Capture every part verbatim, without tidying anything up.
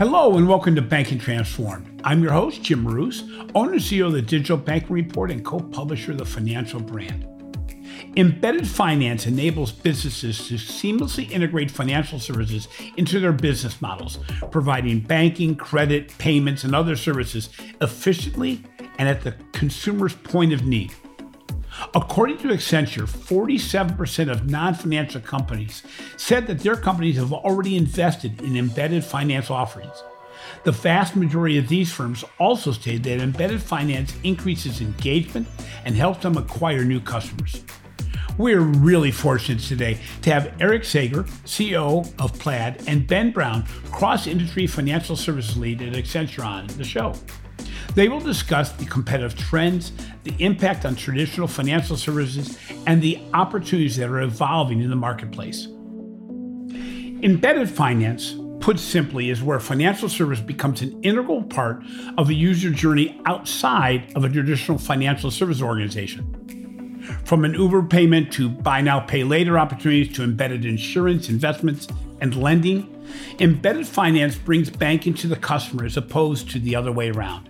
Hello and welcome to Banking Transformed. I'm your host, Jim Marous, owner and C E O of the Digital Banking Report and co-publisher of the Financial Brand. Embedded finance enables businesses to seamlessly integrate financial services into their business models, providing banking, credit, payments, and other services efficiently and at the consumer's point of need. According to Accenture, forty-seven percent of non-financial companies said that their companies have already invested in embedded finance offerings. The vast majority of these firms also stated that embedded finance increases engagement and helps them acquire new customers. We're really fortunate today to have Eric Sager, C E O of Plaid, and Ben Brown, cross-industry financial services lead at Accenture, on the show. They will discuss the competitive trends, the impact on traditional financial services, and the opportunities that are evolving in the marketplace. Embedded finance, put simply, is where financial service becomes an integral part of a user journey outside of a traditional financial service organization. From an Uber payment to buy now, pay later opportunities to embedded insurance, investments, and lending, embedded finance brings banking to the customer as opposed to the other way around.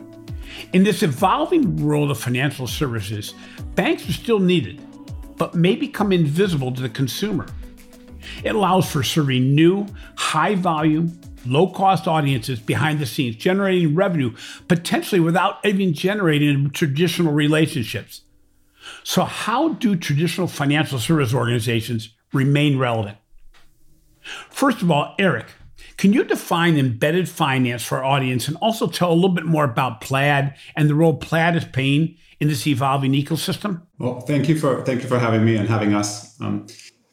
In this evolving world of financial services, banks are still needed, but may become invisible to the consumer. It allows for serving new, high-volume, low-cost audiences behind the scenes, generating revenue potentially without even generating traditional relationships. So how do traditional financial service organizations remain relevant? First of all, Eric, can you define embedded finance for our audience and also tell a little bit more about Plaid and the role Plaid is playing in this evolving ecosystem? Well, thank you for thank you for having me and having us. Um,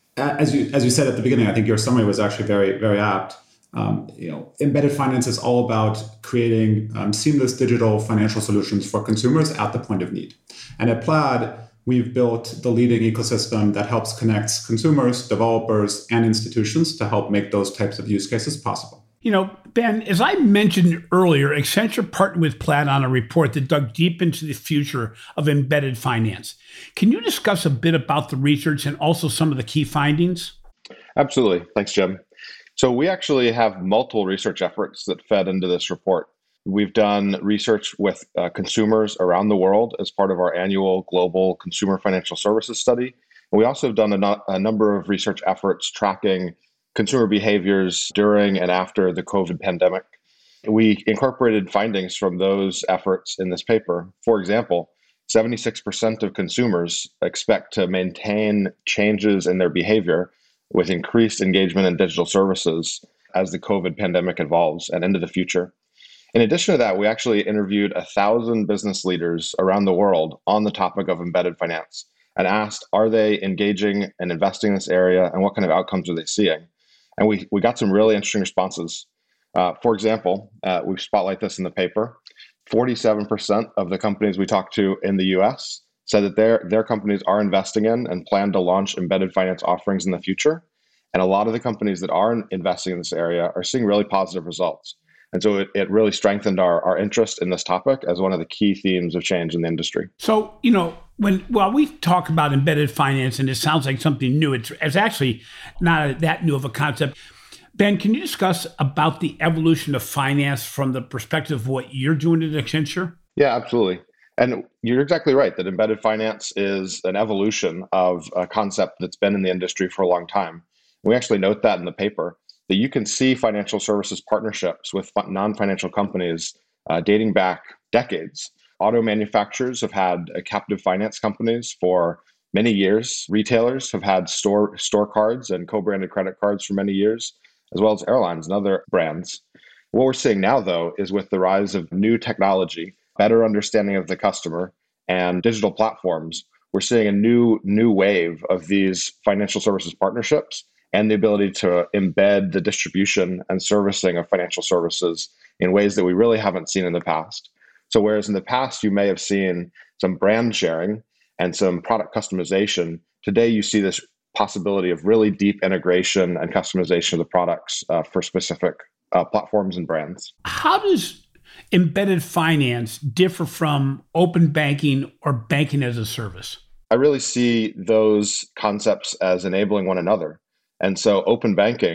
as you as you said at the beginning, I think your summary was actually very very apt. Um, you know, embedded finance is all about creating um, seamless digital financial solutions for consumers at the point of need. And at Plaid, we've built the leading ecosystem that helps connect consumers, developers, and institutions to help make those types of use cases possible. You know, Ben, as I mentioned earlier, Accenture partnered with Plaid on a report that dug deep into the future of embedded finance. Can you discuss a bit about the research and also some of the key findings? Absolutely. Thanks, Jim. So we actually have multiple research efforts that fed into this report. We've done research with uh, consumers around the world as part of our annual Global Consumer Financial Services Study. And we also have done a, no- a number of research efforts tracking consumer behaviors during and after the COVID pandemic. We incorporated findings from those efforts in this paper. For example, seventy-six percent of consumers expect to maintain changes in their behavior with increased engagement in digital services as the COVID pandemic evolves and into the future. In addition to that, we actually interviewed a thousand business leaders around the world on the topic of embedded finance and asked, are they engaging and investing in this area and what kind of outcomes are they seeing? And we, we got some really interesting responses. Uh, for example, uh, we spotlight this in the paper. forty-seven percent of the companies we talked to in the U S said that their, their companies are investing in and plan to launch embedded finance offerings in the future. And a lot of the companies that are investing in this area are seeing really positive results. And so it, it really strengthened our, our interest in this topic as one of the key themes of change in the industry. So, you know, when while we talk about embedded finance, and it sounds like something new, it's, it's actually not that new of a concept. Ben, can you discuss about the evolution of finance from the perspective of what you're doing at Accenture? Yeah, absolutely. And you're exactly right that embedded finance is an evolution of a concept that's been in the industry for a long time. We actually note that in the paper, that you can see financial services partnerships with non-financial companies uh, dating back decades. Auto manufacturers have had uh, captive finance companies for many years. Retailers have had store store cards and co-branded credit cards for many years, as well as airlines and other brands. What we're seeing now, though, is with the rise of new technology, better understanding of the customer, and digital platforms, we're seeing a new new wave of these financial services partnerships and the ability to embed the distribution and servicing of financial services in ways that we really haven't seen in the past. So whereas in the past, you may have seen some brand sharing and some product customization, today you see this possibility of really deep integration and customization of the products uh, for specific uh, platforms and brands. How does embedded finance differ from open banking or banking as a service? I really see those concepts as enabling one another. And so open banking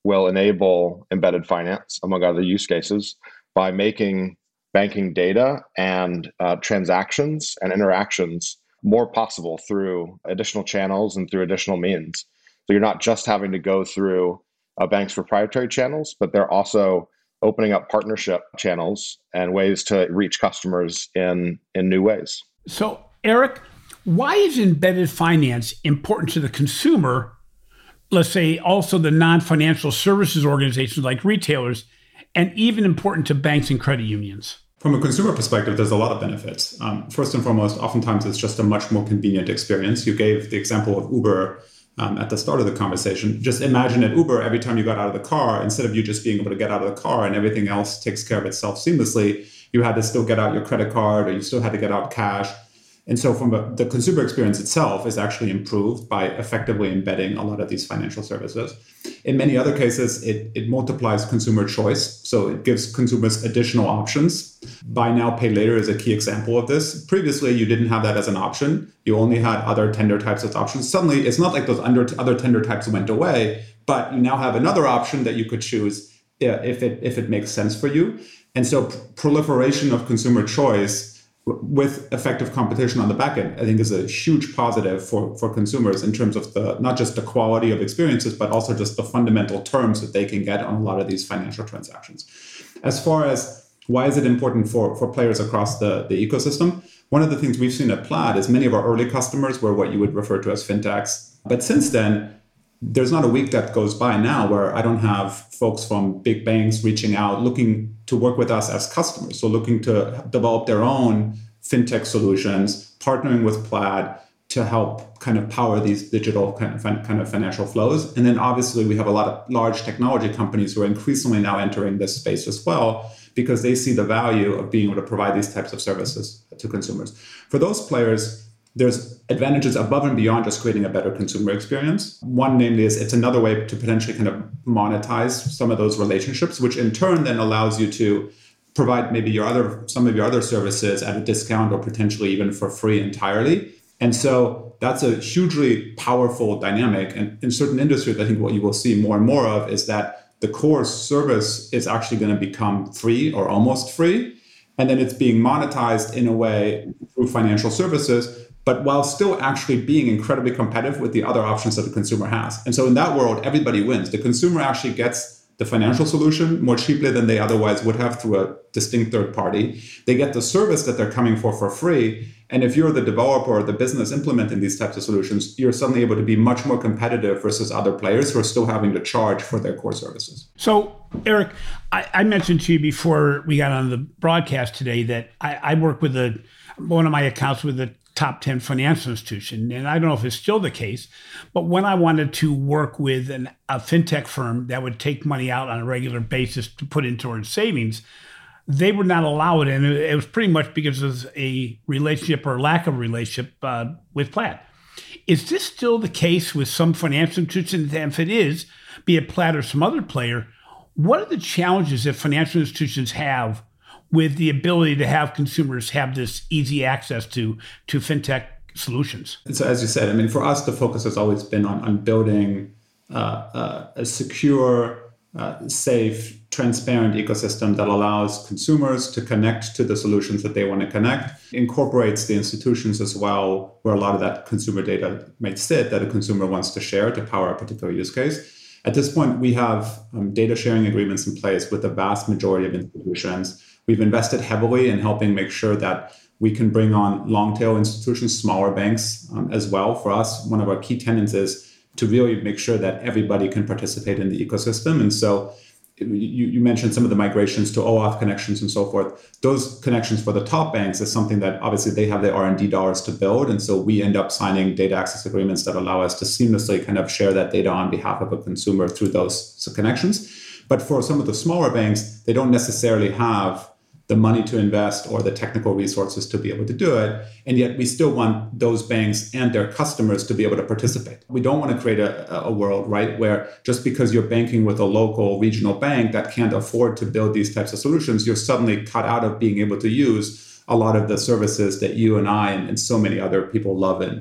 will enable embedded finance, among other use cases, by making banking data and uh, transactions and interactions more possible through additional channels and through additional means. So you're not just having to go through a bank's proprietary channels, but they're also opening up partnership channels and ways to reach customers in, in new ways. So, Eric, why is embedded finance important to the consumer, let's say also the non-financial services organizations like retailers, and even important to banks and credit unions? From a consumer perspective, there's a lot of benefits. Um, first and foremost, oftentimes it's just a much more convenient experience. You gave the example of Uber um, at the start of the conversation. Just imagine at Uber, every time you got out of the car, instead of you just being able to get out of the car and everything else takes care of itself seamlessly, you had to still get out your credit card or you still had to get out cash. And so from a, the consumer experience itself is actually improved by effectively embedding a lot of these financial services. In many other cases, it, it multiplies consumer choice. So it gives consumers additional options. Buy now, pay later is a key example of this. Previously, you didn't have that as an option. You only had other tender types as options. Suddenly, it's not like those under, other tender types went away, but you now have another option that you could choose if it, if it makes sense for you. And so proliferation of consumer choice with effective competition on the back end, I think is a huge positive for, for consumers in terms of the not just the quality of experiences, but also just the fundamental terms that they can get on a lot of these financial transactions. As far as why is it important for, for players across the, the ecosystem, one of the things we've seen at Plaid is many of our early customers were what you would refer to as fintechs. But since then, there's not a week that goes by now where I don't have folks from big banks reaching out, looking to work with us as customers. So looking to develop their own fintech solutions, partnering with Plaid to help kind of power these digital kind of, kind of financial flows. And then obviously we have a lot of large technology companies who are increasingly now entering this space as well, because they see the value of being able to provide these types of services to consumers. For those players, there's advantages above and beyond just creating a better consumer experience. One, namely, is it's another way to potentially kind of monetize some of those relationships, which in turn then allows you to provide maybe your other some of your other services at a discount or potentially even for free entirely. And so that's a hugely powerful dynamic. And in certain industries, I think what you will see more and more of is that the core service is actually going to become free or almost free. And then it's being monetized in a way through financial services, but while still actually being incredibly competitive with the other options that the consumer has. And so in that world, everybody wins. The consumer actually gets the financial solution more cheaply than they otherwise would have through a distinct third party. They get the service that they're coming for for free. And if you're the developer or the business implementing these types of solutions, you're suddenly able to be much more competitive versus other players who are still having to charge for their core services. So, Eric, I, I mentioned to you before we got on the broadcast today that I, I work with a, one of my accounts with a top ten financial institution. And I don't know if it's still the case, but when I wanted to work with an, a fintech firm that would take money out on a regular basis to put in towards savings, they would not allow it. And it was pretty much because of a relationship or lack of relationship uh, with Plaid. Is this still the case with some financial institutions? And if it is, be it Plaid or some other player, what are the challenges that financial institutions have with the ability to have consumers have this easy access to, to fintech solutions? So as you said, I mean, for us, the focus has always been on, on building uh, uh, a secure, uh, safe, transparent ecosystem that allows consumers to connect to the solutions that they want to connect, incorporates the institutions as well, where a lot of that consumer data might sit that a consumer wants to share to power a particular use case. At this point, we have um, data sharing agreements in place with the vast majority of institutions. We've invested heavily in helping make sure that we can bring on long tail institutions, smaller banks um, as well. For us, one of our key tenets is to really make sure that everybody can participate in the ecosystem. And so you, you mentioned some of the migrations to OAuth connections and so forth. Those connections for the top banks is something that obviously they have their R and D dollars to build. And so we end up signing data access agreements that allow us to seamlessly kind of share that data on behalf of a consumer through those connections. But for some of the smaller banks, they don't necessarily have the money to invest or the technical resources to be able to do it. And yet we still want those banks and their customers to be able to participate. We don't want to create a, a world, right, where just because you're banking with a local regional bank that can't afford to build these types of solutions, you're suddenly cut out of being able to use a lot of the services that you and I and, and so many other people love and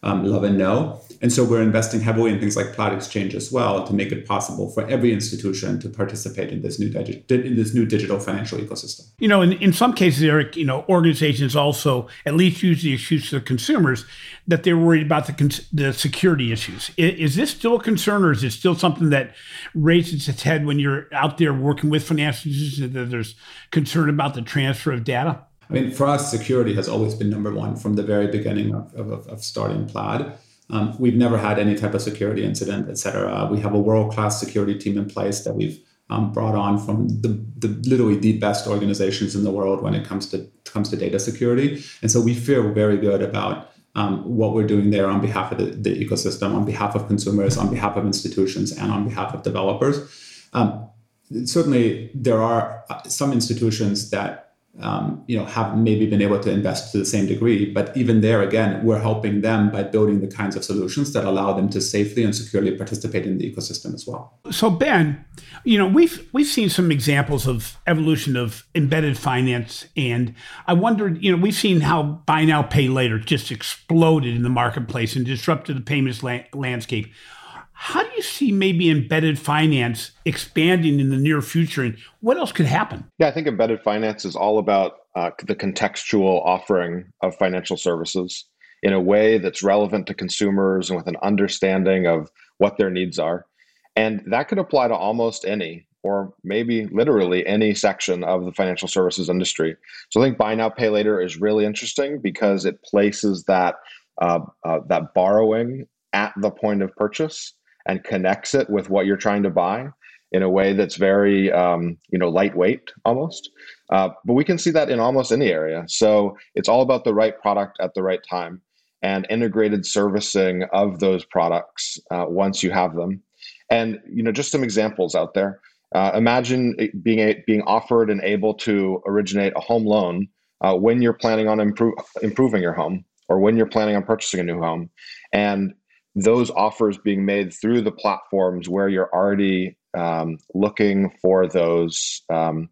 um, love and know. And so we're investing heavily in things like Plaid Exchange as well to make it possible for every institution to participate in this new digi- in this new digital financial ecosystem. You know, in, in some cases, Eric, you know, organizations also at least use the excuse to the consumers that they're worried about the cons- the security issues. Is, is this still a concern, or is it still something that raises its head when you're out there working with financial institutions, that there's concern about the transfer of data? I mean, for us, security has always been number one from the very beginning of, of, of starting Plaid. Um, we've never had any type of security incident, et cetera. We have a world-class security team in place that we've um, brought on from the, the literally the best organizations in the world when it comes to comes to data security. And so we feel very good about um, what we're doing there on behalf of the, the ecosystem, on behalf of consumers, on behalf of institutions, and on behalf of developers. Um, certainly, there are some institutions that Um, you know, have maybe been able to invest to the same degree. But even there, again, we're helping them by building the kinds of solutions that allow them to safely and securely participate in the ecosystem as well. So Ben, you know, we've we've seen some examples of evolution of embedded finance. And I wondered, you know, we've seen how buy now, pay later just exploded in the marketplace and disrupted the payments la- landscape. How do you see maybe embedded finance expanding in the near future, and what else could happen? Yeah, I think embedded finance is all about uh, the contextual offering of financial services in a way that's relevant to consumers and with an understanding of what their needs are. And that could apply to almost any, or maybe literally any section of the financial services industry. So I think buy now, pay later is really interesting because it places that uh, uh, that borrowing at the point of purchase and connects it with what you're trying to buy in a way that's very, um, you know, lightweight almost. Uh, but we can see that in almost any area. So it's all about the right product at the right time and integrated servicing of those products uh, once you have them. And, you know, just some examples out there. Uh, imagine being a, being offered and able to originate a home loan uh, when you're planning on improve, improving your home, or when you're planning on purchasing a new home. And those offers being made through the platforms where you're already um, looking for those um,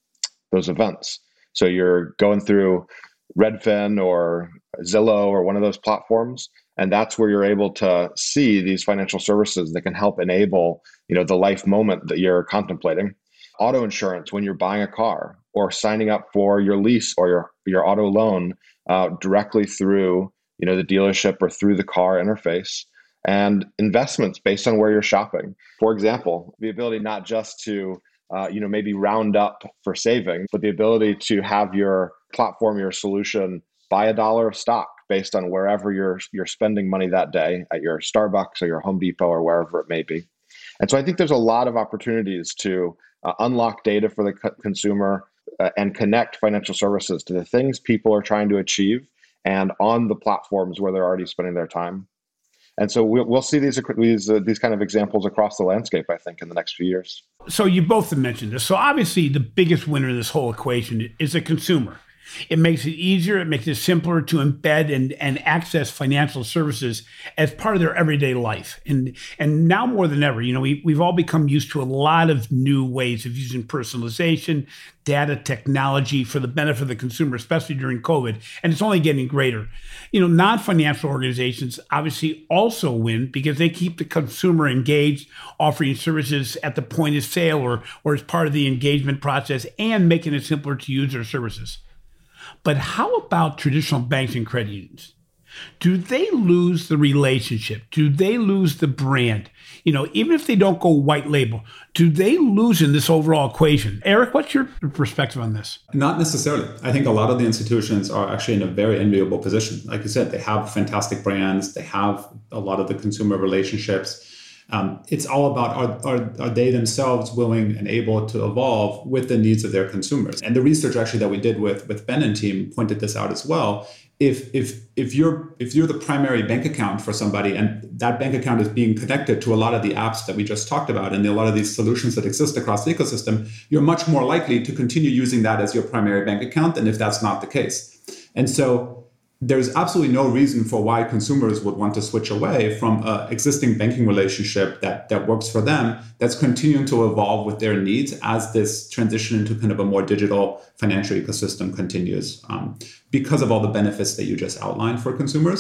those events. So you're going through Redfin or Zillow or one of those platforms, and that's where you're able to see these financial services that can help enable, you know, the life moment that you're contemplating. Auto insurance when you're buying a car, or signing up for your lease or your your auto loan uh, directly through, you know, the dealership or through the car interface. And investments based on where you're shopping. For example, the ability not just to, uh, you know, maybe round up for saving, but the ability to have your platform, your solution, buy a dollar of stock based on wherever you're you're spending money that day at your Starbucks or your Home Depot or wherever it may be. And so I think there's a lot of opportunities to uh, unlock data for the co- consumer uh, and connect financial services to the things people are trying to achieve and on the platforms where they're already spending their time. And so we'll, we'll see these these, uh, these kind of examples across the landscape, I think, in the next few years. So you both have mentioned this. So obviously the biggest winner in this whole equation is the consumer. It makes it easier, it makes it simpler to embed and, and access financial services as part of their everyday life. And and now more than ever, you know, we, we've all become used to a lot of new ways of using personalization, data technology for the benefit of the consumer, especially during COVID. And it's only getting greater. You know, non-financial organizations obviously also win because they keep the consumer engaged, offering services at the point of sale or, or as part of the engagement process, and making it simpler to use their services. But how about traditional banks and credit unions? Do they lose the relationship? Do they lose the brand? You know, even if they don't go white label, do they lose in this overall equation? Eric, what's your perspective on this? Not necessarily. I think a lot of the institutions are actually in a very enviable position. Like you said, they have fantastic brands. They have a lot of the consumer relationships. Um, it's all about are, are, are they themselves willing and able to evolve with the needs of their consumers? And the research actually that we did with, with Ben and team pointed this out as well. If if if you're if you're the primary bank account for somebody and that bank account is being connected to a lot of the apps that we just talked about and a lot of these solutions that exist across the ecosystem, you're much more likely to continue using that as your primary bank account than if that's not the case. And so there's absolutely no reason for why consumers would want to switch away from an existing banking relationship that, that works for them, that's continuing to evolve with their needs as this transition into kind of a more digital financial ecosystem continues, um, because of all the benefits that you just outlined for consumers.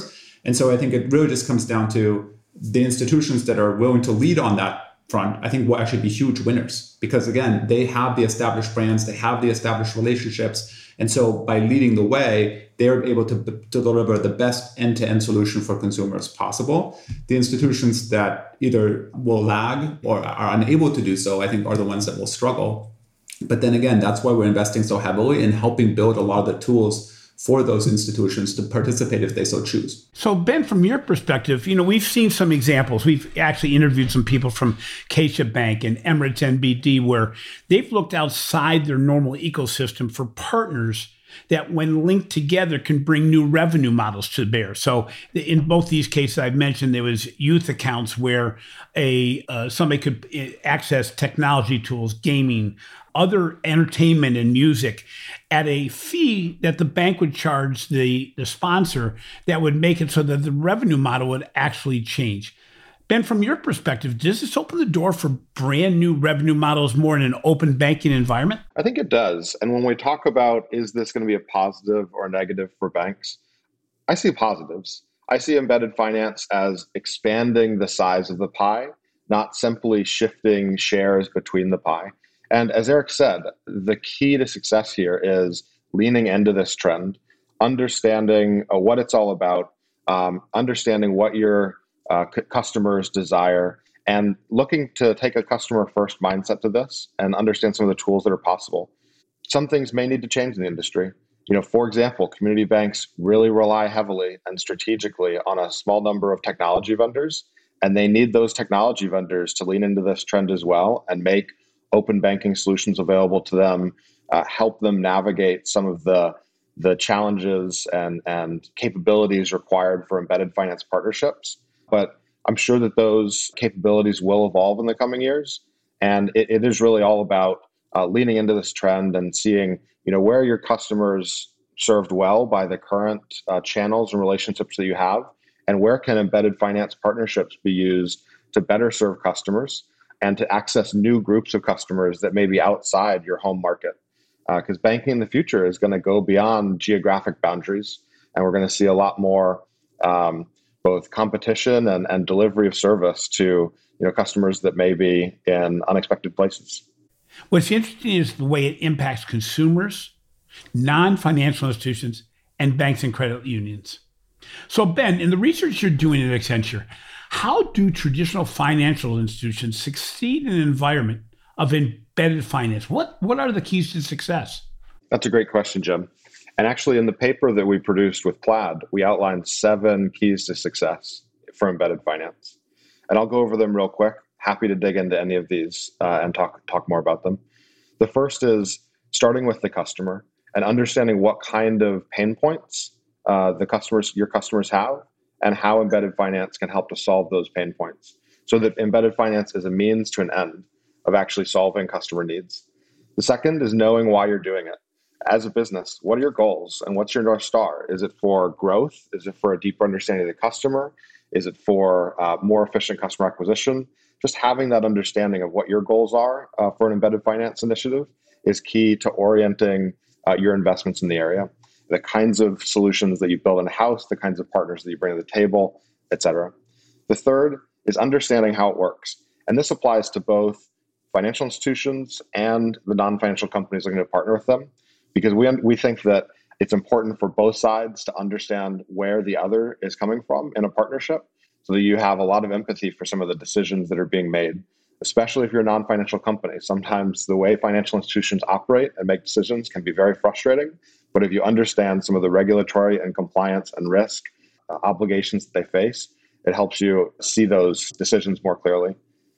And so I think it really just comes down to the institutions that are willing to lead on that front, I think will actually be huge winners, because again, they have the established brands, they have the established relationships. And so by leading the way, they're able to, to deliver the best end-to-end solution for consumers possible. The institutions that either will lag or are unable to do so, I think are the ones that will struggle. But then again, that's why we're investing so heavily in helping build a lot of the tools for those institutions to participate if they so choose. So Ben, from your perspective, you know, we've seen some examples. We've actually interviewed some people from Caixa Bank and Emirates N B D where they've looked outside their normal ecosystem for partners that when linked together can bring new revenue models to bear. So in both these cases I've mentioned, there was youth accounts where a uh, somebody could access technology tools, gaming, other entertainment and music at a fee that the bank would charge the, the sponsor that would make it so that the revenue model would actually change. Ben, from your perspective, does this open the door for brand new revenue models more in an open banking environment? I think it does. And when we talk about, is this going to be a positive or a negative for banks? I see positives. I see embedded finance as expanding the size of the pie, not simply shifting shares between the pie. And as Eric said, the key to success here is leaning into this trend, understanding uh, what it's all about, um, understanding what your uh, c- customers desire, and looking to take a customer-first mindset to this and understand some of the tools that are possible. Some things may need to change in the industry. You know, for example, community banks really rely heavily and strategically on a small number of technology vendors, and they need those technology vendors to lean into this trend as well and make open banking solutions available to them, uh, help them navigate some of the the challenges and, and capabilities required for embedded finance partnerships. But I'm sure that those capabilities will evolve in the coming years. And it, it is really all about uh, leaning into this trend and seeing, you know, where your customers served well by the current uh, channels and relationships that you have, and where can embedded finance partnerships be used to better serve customers and to access new groups of customers that may be outside your home market. Because uh, banking in the future is going to go beyond geographic boundaries, and we're going to see a lot more um, both competition and, and delivery of service to you know customers that may be in unexpected places. What's interesting is the way it impacts consumers, non-financial institutions, and banks and credit unions. So Ben, in the research you're doing at Accenture, how do traditional financial institutions succeed in an environment of embedded finance? What what are the keys to success? That's a great question, Jim. And actually, in the paper that we produced with Plaid, we outlined seven keys to success for embedded finance. And I'll go over them real quick. Happy to dig into any of these uh, and talk talk more about them. The first is starting with the customer and understanding what kind of pain points uh, the customers, your customers have, and how embedded finance can help to solve those pain points. So that embedded finance is a means to an end of actually solving customer needs. The second is knowing why you're doing it. As a business, what are your goals and what's your North Star? Is it for growth? Is it for a deeper understanding of the customer? Is it for uh, more efficient customer acquisition? Just having that understanding of what your goals are uh, for an embedded finance initiative is key to orienting uh, your investments in the area. The kinds of solutions that you build in-house, the kinds of partners that you bring to the table, et cetera. The third is understanding how it works. And this applies to both financial institutions and the non-financial companies looking to partner with them, because we, we think that it's important for both sides to understand where the other is coming from in a partnership so that you have a lot of empathy for some of the decisions that are being made, especially if you're a non-financial company. Sometimes the way financial institutions operate and make decisions can be very frustrating. But if you understand some of the regulatory and compliance and risk uh, obligations that they face, it helps you see those decisions more clearly.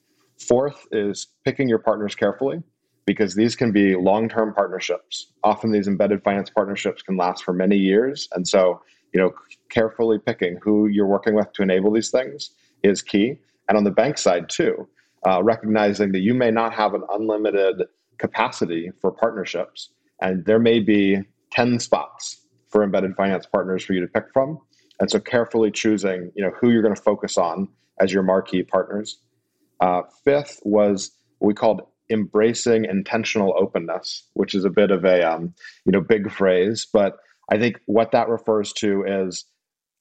Fourth is picking your partners carefully, because these can be long-term partnerships. Often these embedded finance partnerships can last for many years. And so, you know, carefully picking who you're working with to enable these things is key. And on the bank side too, uh, recognizing that you may not have an unlimited capacity for partnerships, and there may be ten spots for embedded finance partners for you to pick from. And so carefully choosing, you know, who you're going to focus on as your marquee partners. Uh, fifth was what we called embracing intentional openness, which is a bit of a, um, you know, big phrase, but I think what that refers to is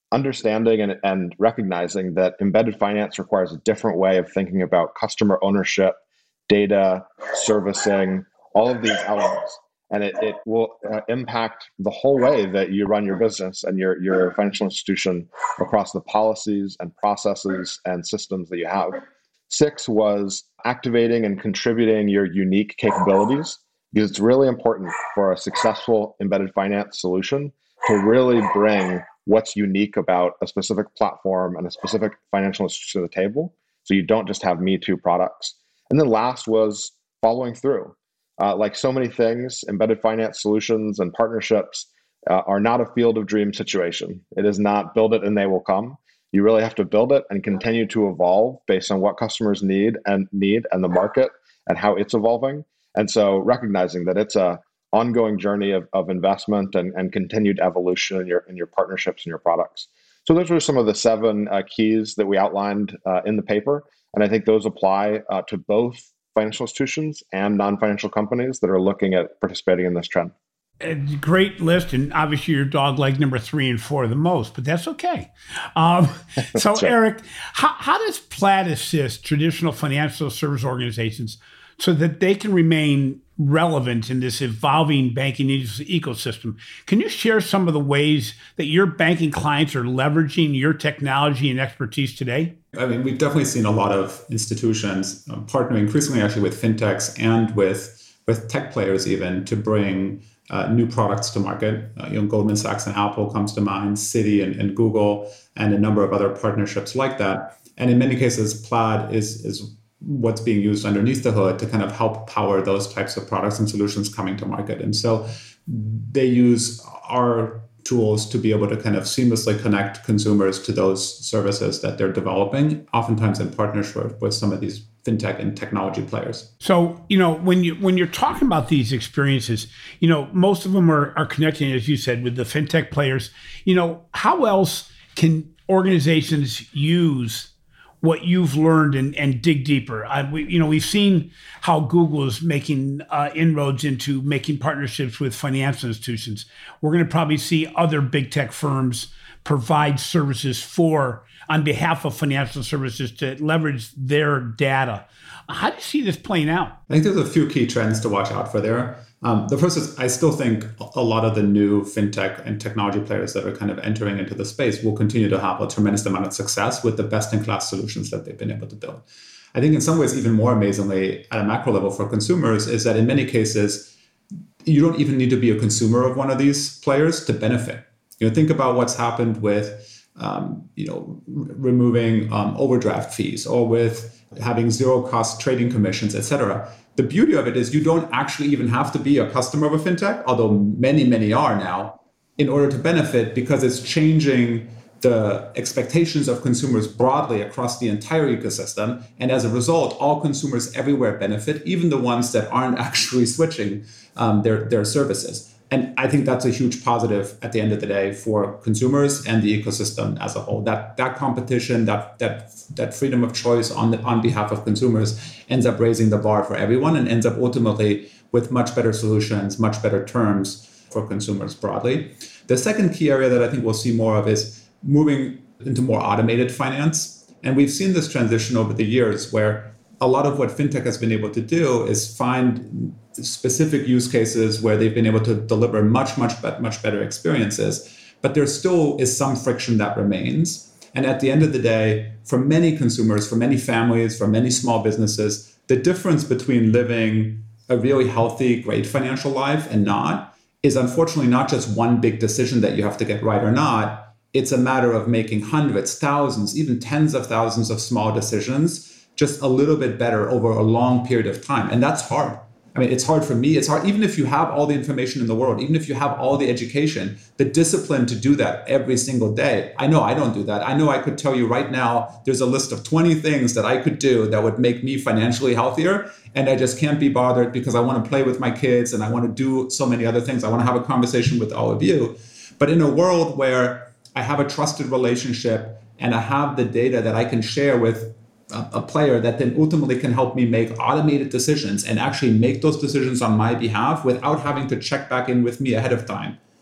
understanding and, and recognizing that embedded finance requires a different way of thinking about customer ownership, data, servicing, all of these elements. And it, it will uh, impact the whole way that you run your business and your, your financial institution across the policies and processes and systems that you have. Six was activating and contributing your unique capabilities, because it's really important for a successful embedded finance solution to really bring what's unique about a specific platform and a specific financial institution to the table, so you don't just have me too products. And then last was following through. Uh, like so many things, embedded finance solutions and partnerships uh, are not a field of dreams situation. It is not build it and they will come. You really have to build it and continue to evolve based on what customers need and need and the market and how it's evolving. And so recognizing that it's a ongoing journey of, of investment and, and continued evolution in your in your partnerships and your products. So those were some of the seven uh, keys that we outlined uh, in the paper. And I think those apply uh, to both financial institutions and non-financial companies that are looking at participating in this trend. A great list, and obviously your dog liked number three and four the most, but that's okay. Um, so, Sure. Eric, how, how does Plaid assist traditional financial service organizations so that they can remain relevant in this evolving banking ecosystem? Can you share some of the ways that your banking clients are leveraging your technology and expertise today? I mean, we've definitely seen a lot of institutions um, partnering increasingly actually with fintechs and with, with tech players even to bring uh, new products to market. Uh, you know, Goldman Sachs and Apple comes to mind, Citi and, and Google, and a number of other partnerships like that. And in many cases, Plaid is, is what's being used underneath the hood to kind of help power those types of products and solutions coming to market. And so they use our tools to be able to kind of seamlessly connect consumers to those services that they're developing, oftentimes in partnership with some of these fintech and technology players. So, you know, when you when you're talking about these experiences, you know, most of them are, are connecting, as you said, with the fintech players. You know, how else can organizations use what you've learned and, and dig deeper? I, we, you know, we've seen how Google is making uh, inroads into making partnerships with financial institutions. We're going to probably see other big tech firms provide services for, on behalf of financial services, to leverage their data. How do you see this playing out? I think there's a few key trends to watch out for there. Um, the first is I still think a lot of the new fintech and technology players that are kind of entering into the space will continue to have a tremendous amount of success with the best-in-class solutions that they've been able to build. I think in some ways, even more amazingly at a macro level for consumers, is that in many cases, you don't even need to be a consumer of one of these players to benefit. You know, think about what's happened with, um, you know, r- removing um, overdraft fees, or with having zero-cost trading commissions, et cetera. The beauty of it is you don't actually even have to be a customer of a fintech, although many, many are now, in order to benefit, because it's changing the expectations of consumers broadly across the entire ecosystem. And as a result, all consumers everywhere benefit, even the ones that aren't actually switching um, their, their services. And I think that's a huge positive at the end of the day for consumers and the ecosystem as a whole. That that competition, that that that freedom of choice on the, on behalf of consumers ends up raising the bar for everyone, and ends up ultimately with much better solutions, much better terms for consumers broadly. The second key area that I think we'll see more of is moving into more automated finance. And we've seen this transition over the years where a lot of what fintech has been able to do is find specific use cases where they've been able to deliver much, much, much better experiences. But there still is some friction that remains. And at the end of the day, for many consumers, for many families, for many small businesses, the difference between living a really healthy, great financial life and not is unfortunately not just one big decision that you have to get right or not. It's a matter of making hundreds, thousands, even tens of thousands of small decisions just a little bit better over a long period of time. And that's hard. I mean, it's hard for me. It's hard, even if you have all the information in the world, even if you have all the education, the discipline to do that every single day. I know I don't do that. I know I could tell you right now, there's a list of twenty things that I could do that would make me financially healthier. And I just can't be bothered because I want to play with my kids and I want to do so many other things. I want to have a conversation with all of you. But in a world where I have a trusted relationship and I have the data that I can share with a player that then ultimately can help me make automated decisions and actually make those decisions on my behalf without having to check back in with me ahead of time.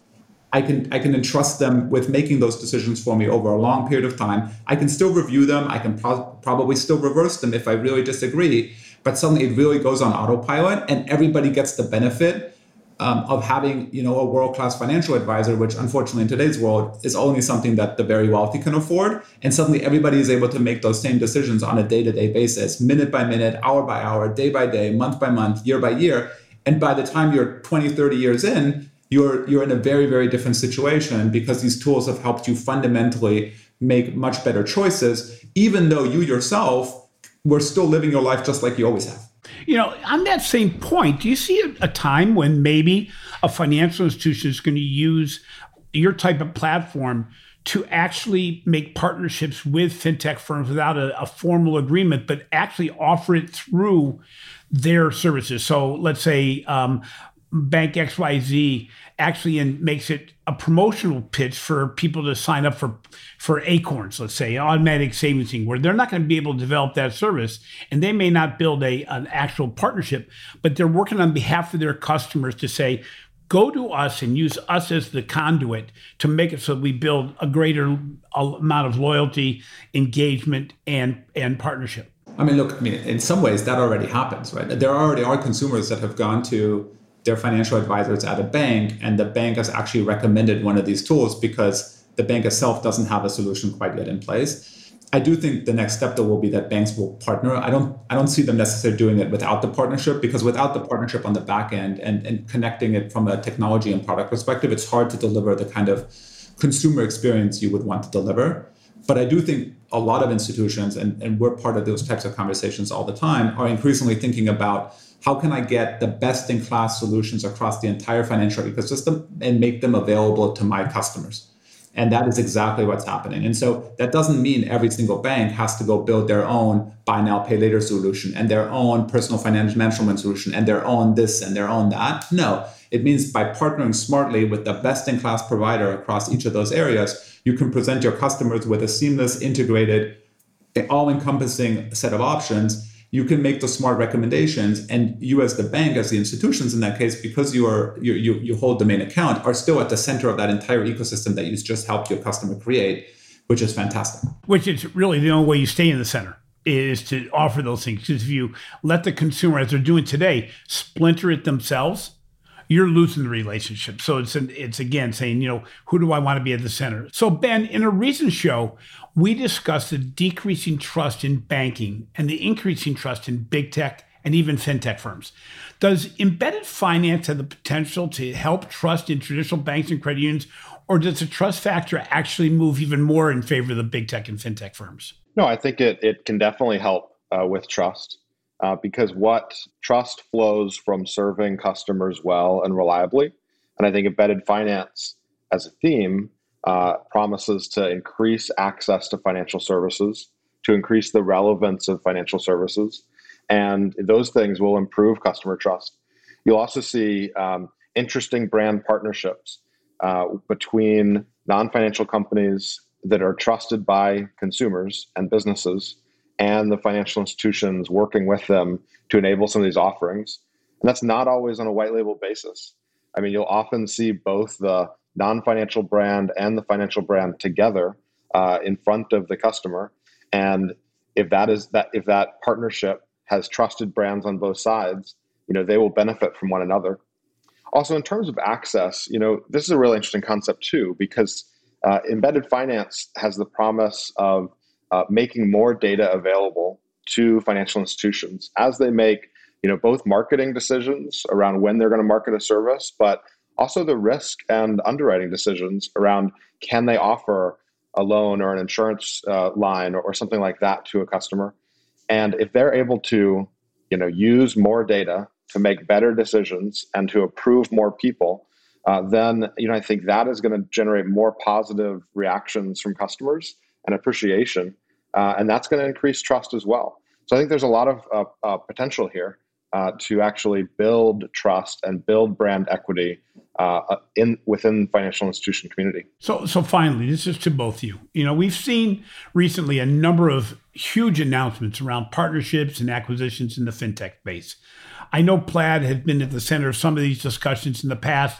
I can I can entrust them with making those decisions for me over a long period of time. I can still review them. I can pro- probably still reverse them if I really disagree. But suddenly it really goes on autopilot, and everybody gets the benefit um, of having, you know, a world-class financial advisor, which unfortunately in today's world is only something that the very wealthy can afford. And suddenly everybody is able to make those same decisions on a day-to-day basis, minute by minute, hour by hour, day by day, month by month, year by year. And by the time you're twenty, thirty years in, you're you're in a very, very different situation because these tools have helped you fundamentally make much better choices, even though you yourself were still living your life just like you always have. You know, on that same point, do you see a, a time when maybe a financial institution is going to use your type of platform to actually make partnerships with fintech firms without a, a formal agreement, but actually offer it through their services? So let's say um, Bank X Y Z actually in, makes it a promotional pitch for people to sign up for, for Acorns, let's say, automatic savings thing, where they're not going to be able to develop that service, and they may not build a an actual partnership, but they're working on behalf of their customers to say, go to us and use us as the conduit to make it so we build a greater amount of loyalty, engagement, and, and partnership. I mean, look, I mean, in some ways that already happens, right? There already are consumers that have gone to their financial advisors at a bank, and the bank has actually recommended one of these tools because the bank itself doesn't have a solution quite yet in place. I do think the next step though will be that banks will partner. I don't I don't see them necessarily doing it without the partnership, because without the partnership on the back end and, and connecting it from a technology and product perspective, it's hard to deliver the kind of consumer experience you would want to deliver. But I do think a lot of institutions, and, and we're part of those types of conversations all the time, are increasingly thinking about how can I get the best in class solutions across the entire financial ecosystem and make them available to my customers. And that is exactly what's happening. And so that doesn't mean every single bank has to go build their own buy now, pay later solution and their own personal financial management solution and their own this and their own that. No, it means by partnering smartly with the best in class provider across each of those areas, you can present your customers with a seamless, integrated, all-encompassing set of options. You can make the smart recommendations, and you as the bank, as the institutions in that case, because you are you you, you hold the main account, are still at the center of that entire ecosystem that you just helped your customer create, which is fantastic. Which is really the only way you stay in the center, is to offer those things. Because if you let the consumer, as they're doing today, splinter it themselves, you're losing the relationship. So it's an, it's again saying, you know, who do I want to be at the center? So Ben, in a recent show, we discussed the decreasing trust in banking and the increasing trust in big tech and even fintech firms. Does embedded finance have the potential to help trust in traditional banks and credit unions, or does the trust factor actually move even more in favor of the big tech and fintech firms? No, I think it, it can definitely help uh, with trust. Uh, because what trust flows from serving customers well and reliably. And I think embedded finance as a theme uh, promises to increase access to financial services, to increase the relevance of financial services. And those things will improve customer trust. You'll also see um, interesting brand partnerships uh, between non-financial companies that are trusted by consumers and businesses and the financial institutions working with them to enable some of these offerings. And that's not always on a white label basis. I mean, you'll often see both the non-financial brand and the financial brand together uh, in front of the customer. And if that is that, if that partnership has trusted brands on both sides, you know, they will benefit from one another. Also, in terms of access, you know, this is a really interesting concept too, because uh, embedded finance has the promise of Uh, making more data available to financial institutions as they make, you know, both marketing decisions around when they're going to market a service, but also the risk and underwriting decisions around can they offer a loan or an insurance uh, line or, or something like that to a customer. And if they're able to, you know, use more data to make better decisions and to approve more people, uh, then, you know, I think that is going to generate more positive reactions from customers and appreciation, uh, and that's going to increase trust as well. So I think there's a lot of uh, uh, potential here uh, to actually build trust and build brand equity uh, in within the financial institution community. So, so finally, this is to both of you. You know, we've seen recently a number of huge announcements around partnerships and acquisitions in the fintech space. I know Plaid has been at the center of some of these discussions in the past.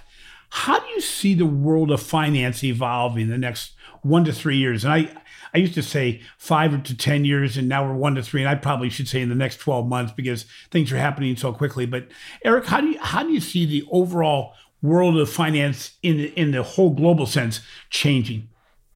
How do you see the world of finance evolving in the next one to three years? And I, I used to say five to ten years, and now we're one to three. And I probably should say in the next twelve months because things are happening so quickly. But Eric, how do you how do you see the overall world of finance in in the whole global sense changing?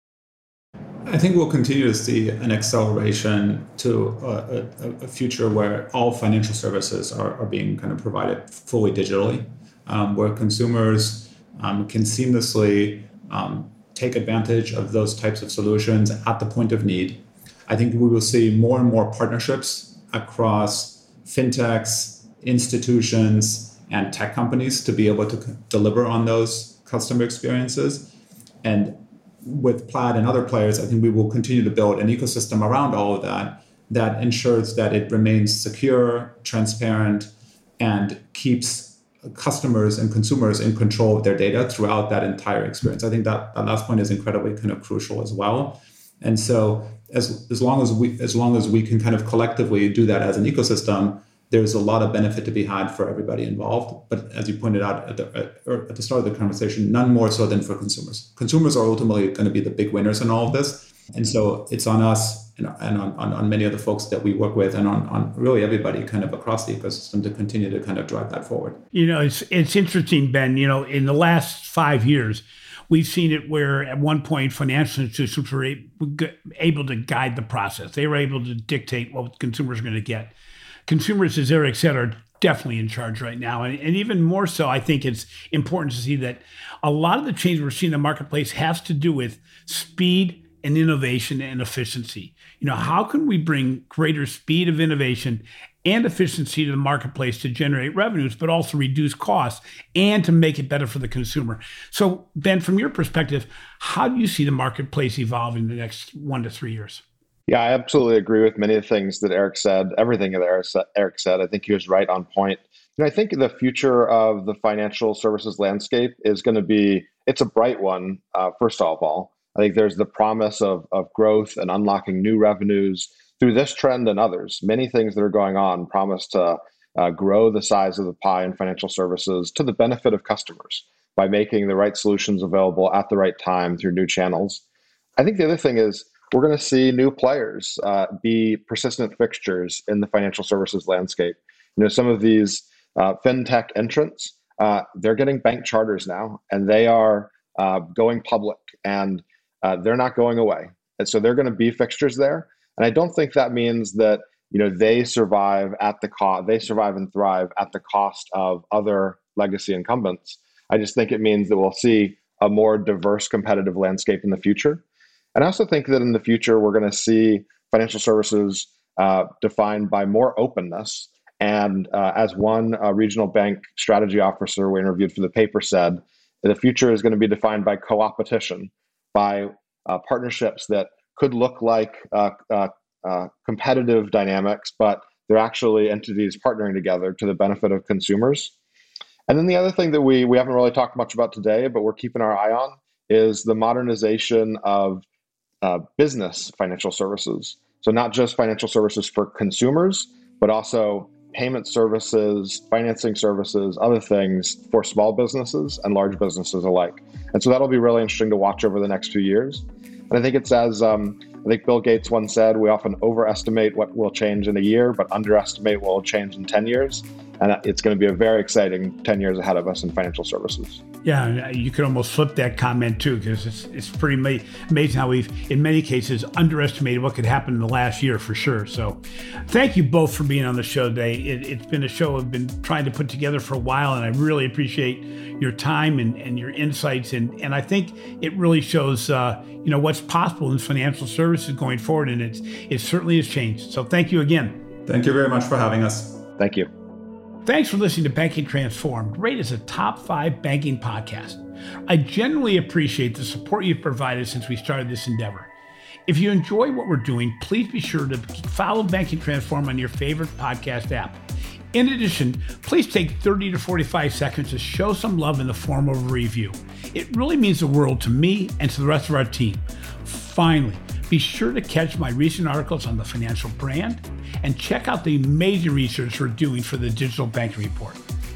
I think we'll continue to see an acceleration to a, a, a future where all financial services are, are being kind of provided fully digitally, um, where consumers um, can seamlessly um, take advantage of those types of solutions at the point of need. I think we will see more and more partnerships across fintechs, institutions, and tech companies to be able to deliver on those customer experiences. And with Plaid and other players, I think we will continue to build an ecosystem around all of that that ensures that it remains secure, transparent, and keeps customers and consumers in control of their data throughout that entire experience. I think that, that last point is incredibly kind of crucial as well. And so as as long as we as long as we can kind of collectively do that as an ecosystem, there's a lot of benefit to be had for everybody involved. But as you pointed out at the, at, at the start of the conversation, none more so than for consumers. Consumers are ultimately going to be the big winners in all of this. And so it's on us and, and on, on, on many of the folks that we work with and on, on really everybody kind of across the ecosystem to continue to kind of drive that forward. You know, it's it's interesting, Ben, you know, in the last five years, we've seen it where at one point financial institutions were able to guide the process. They were able to dictate what consumers are going to get. Consumers, as Eric said, are definitely in charge right now. And, and even more so, I think it's important to see that a lot of the change we're seeing in the marketplace has to do with speed and innovation and efficiency. You know, how can we bring greater speed of innovation and efficiency to the marketplace to generate revenues, but also reduce costs and to make it better for the consumer? So, Ben, from your perspective, how do you see the marketplace evolving in the next one to three years? Yeah, I absolutely agree with many of the things that Eric said, everything that Eric said. I think he was right on point. You know, I think the future of the financial services landscape is going to be, it's a bright one, uh, first of all. I think there's the promise of, of growth and unlocking new revenues through this trend and others. Many things that are going on promise to uh, grow the size of the pie in financial services to the benefit of customers by making the right solutions available at the right time through new channels. I think the other thing is, we're going to see new players uh, be persistent fixtures in the financial services landscape. You know, some of these uh, fintech entrants, uh, they're getting bank charters now, and they are uh, going public, and uh, they're not going away. And so they're going to be fixtures there. And I don't think that means that, you know, they survive at the cost, they survive and thrive at the cost of other legacy incumbents. I just think it means that we'll see a more diverse competitive landscape in the future. And I also think that in the future, we're going to see financial services uh, defined by more openness. And uh, as one uh, regional bank strategy officer we interviewed for the paper said, the future is going to be defined by co-opetition, by uh, partnerships that could look like uh, uh, uh, competitive dynamics, but they're actually entities partnering together to the benefit of consumers. And then the other thing that we, we haven't really talked much about today, but we're keeping our eye on, is the modernization of Uh, business financial services. So not just financial services for consumers, but also payment services, financing services, other things for small businesses and large businesses alike. And so that'll be really interesting to watch over the next few years. And I think it's as um, I think Bill Gates once said, we often overestimate what will change in a year, but underestimate what will change in ten years. And it's going to be a very exciting ten years ahead of us in financial services. Yeah, you could almost flip that comment too, because it's it's pretty ma- amazing how we've, in many cases, underestimated what could happen in the last year for sure. So thank you both for being on the show today. It, it's been a show I've been trying to put together for a while, and I really appreciate your time and, and your insights. And, and I think it really shows uh, you know, what's possible in financial services going forward, and it's it certainly has changed. So thank you again. Thank you very much for having us. Thank you. Thanks for listening to Banking Transformed, rated as a top five banking podcast. I genuinely appreciate the support you've provided since we started this endeavor. If you enjoy what we're doing, please be sure to follow Banking Transformed on your favorite podcast app. In addition, please take thirty to forty-five seconds to show some love in the form of a review. It really means the world to me and to the rest of our team. Finally, be sure to catch my recent articles on the financial brand and check out the amazing research we're doing for the Digital Banking Report.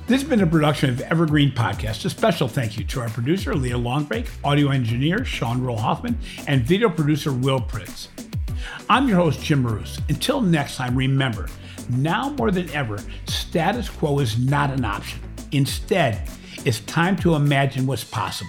This has been a production of Evergreen Podcast. A special thank you to our producer, Leah Longbreak, audio engineer, Sean Roll-Hoffman, and video producer, Will Pritz. I'm your host, Jim Marous. Until next time, remember, now more than ever, status quo is not an option. Instead, it's time to imagine what's possible.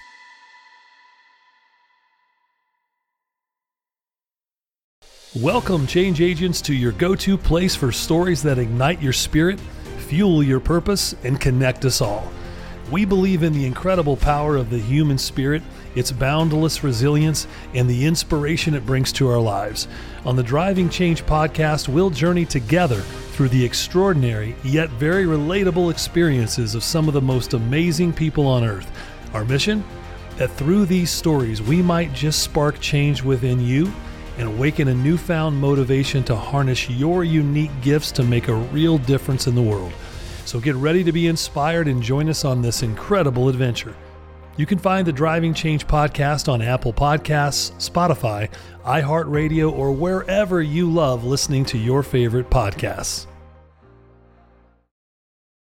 Welcome, change agents, to your go-to place for stories that ignite your spirit, fuel your purpose, and connect us all. We believe in the incredible power of the human spirit, its boundless resilience, and the inspiration it brings to our lives. On the Driving Change podcast, we'll journey together through the extraordinary yet very relatable experiences of some of the most amazing people on earth. Our mission? That through these stories, we might just spark change within you and awaken a newfound motivation to harness your unique gifts to make a real difference in the world. So get ready to be inspired and join us on this incredible adventure. You can find the Driving Change podcast on Apple Podcasts, Spotify, iHeartRadio, or wherever you love listening to your favorite podcasts.